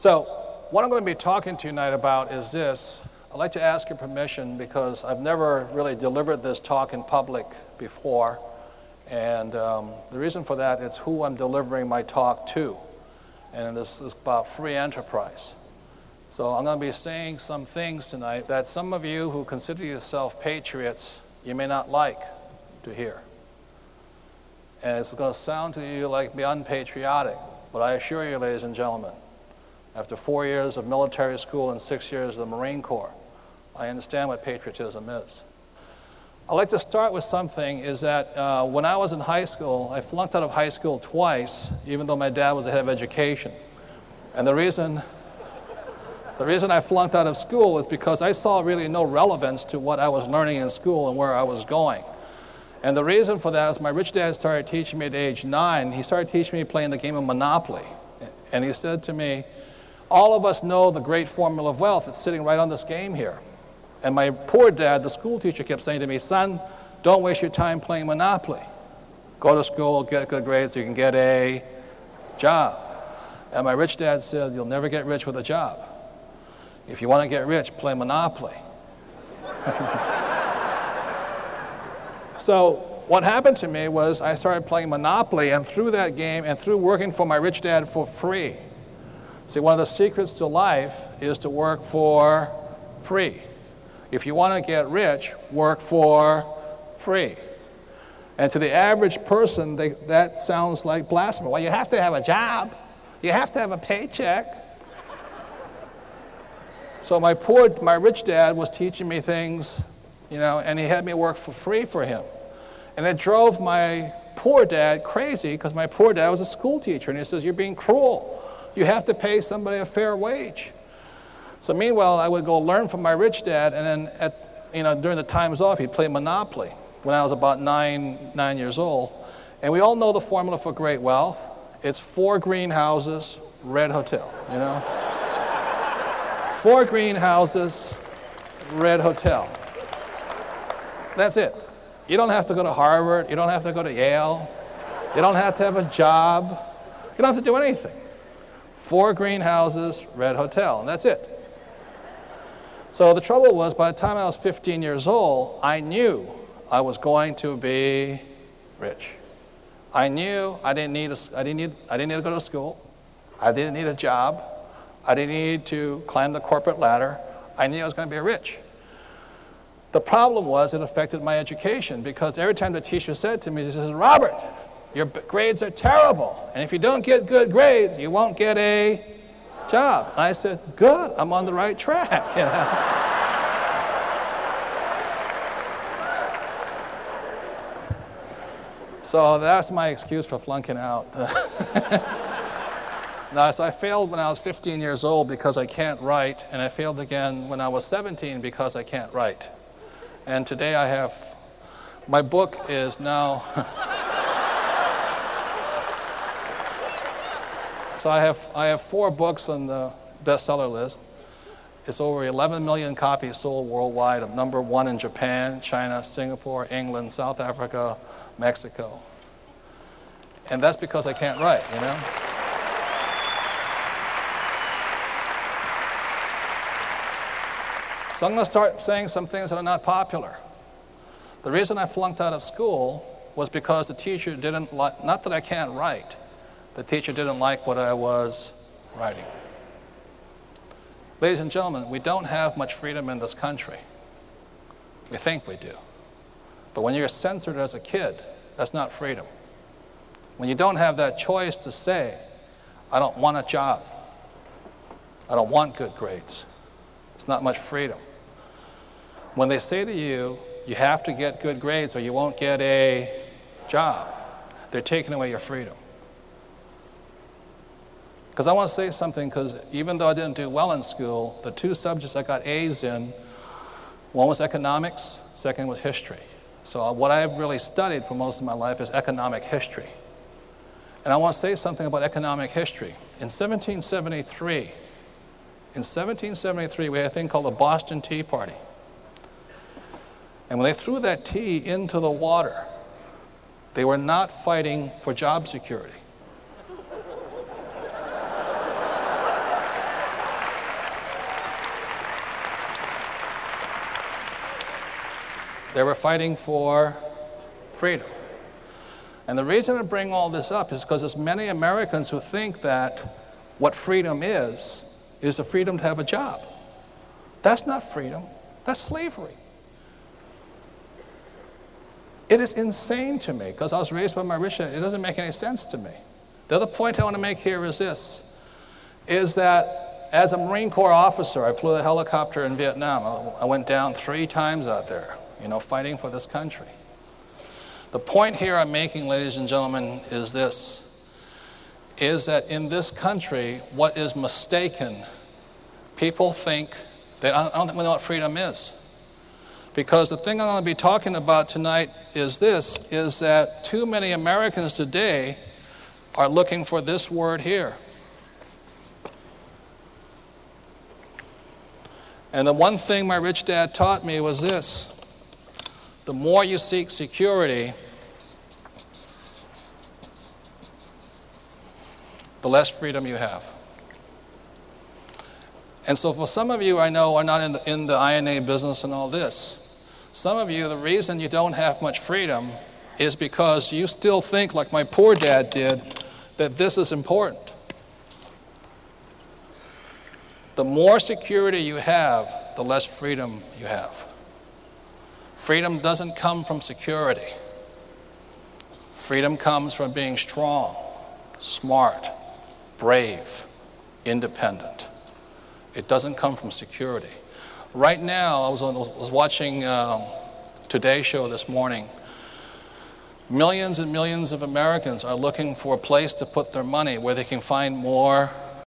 So what I'm going to be talking to you tonight about is this. I'd like to ask your permission because I've never really delivered this talk in public before. And the reason for that is who I'm delivering my talk to. And this is about free enterprise. So I'm going to be saying some things tonight that some of you who consider yourself patriots, you may not like to hear. And it's going to sound to you like be unpatriotic. But I assure you, ladies and gentlemen, after 4 years of military school and 6 years of the Marine Corps, I understand what patriotism is. I'd like to start with something is that when I was in high school, I flunked out of high school twice, even though my dad was the head of education. And the reason I flunked out of school was because I saw really no relevance to what I was learning in school and where I was going. And the reason for that is my rich dad started teaching me at age 9. He started teaching me playing the game of Monopoly. And he said to me, all of us know the great formula of wealth. It's sitting right on this game here. And my poor dad, the school teacher, kept saying to me, son, don't waste your time playing Monopoly. Go to school, get good grades so you can get a job. And my rich dad said, you'll never get rich with a job. If you want to get rich, play Monopoly. So what happened to me was I started playing Monopoly, and through that game and through working for my rich dad for free. See, one of the secrets to life is to work for free. If you want to get rich, work for free. And to the average person, that sounds like blasphemy. Well, you have to have a job. You have to have a paycheck. So my rich dad was teaching me things, and he had me work for free for him. And it drove my poor dad crazy because my poor dad was a school teacher. And he says, you're being cruel. You have to pay somebody a fair wage. So meanwhile, I would go learn from my rich dad, and then during the times off, he'd play Monopoly when I was about nine years old. And we all know the formula for great wealth. It's 4 greenhouses, red hotel, 4 greenhouses, red hotel. That's it. You don't have to go to Harvard. You don't have to go to Yale. You don't have to have a job. You don't have to do anything. 4 greenhouses, red hotel, and that's it. So the trouble was, by the time I was 15 years old, I knew I was going to be rich. I knew I didn't need to go to school. I didn't need a job. I didn't need to climb the corporate ladder. I knew I was going to be rich. The problem was it affected my education because every time the teacher said to me, he says, Robert, your grades are terrible. And if you don't get good grades, you won't get a job. And I said, good, I'm on the right track. So that's my excuse for flunking out. Now, so I failed when I was 15 years old because I can't write, and I failed again when I was 17 because I can't write. And today my book is now, so I have 4 books on the bestseller list. It's over 11 million copies sold worldwide, of #1 in Japan, China, Singapore, England, South Africa, Mexico. And that's because I can't write, So I'm going to start saying some things that are not popular. The reason I flunked out of school was because the teacher didn't like, not that I can't write, the teacher didn't like what I was writing. Ladies and gentlemen, we don't have much freedom in this country. We think we do. But when you're censored as a kid, that's not freedom. When you don't have that choice to say, I don't want a job, I don't want good grades, it's not much freedom. When they say to you, you have to get good grades or you won't get a job, they're taking away your freedom. Because I want to say something, because even though I didn't do well in school, the 2 subjects I got A's in, one was economics, second was history. So what I've really studied for most of my life is economic history. And I want to say something about economic history. In 1773, we had a thing called the Boston Tea Party. And when they threw that tea into the water, they were not fighting for job security. They were fighting for freedom. And the reason I bring all this up is because there's many Americans who think that what freedom is the freedom to have a job. That's not freedom. That's slavery. It is insane to me, because I was raised by my rich dad. It doesn't make any sense to me. The other point I want to make here is this, is that as a Marine Corps officer, I flew a helicopter in Vietnam. I went down 3 times out there, fighting for this country. The point here I'm making, ladies and gentlemen, is this, is that in this country, what is mistaken, people think that I don't think we know what freedom is. Because the thing I'm going to be talking about tonight is this, is that too many Americans today are looking for this word here. And the one thing my rich dad taught me was this: the more you seek security, the less freedom you have. And so for some of you I know are not in the INA business and all this. Some of you, the reason you don't have much freedom is because you still think, like my poor dad did, that this is important. The more security you have, the less freedom you have. Freedom doesn't come from security. Freedom comes from being strong, smart, brave, independent. It doesn't come from security. Right now, I was watching Today Show this morning. Millions and millions of Americans are looking for a place to put their money where they can find more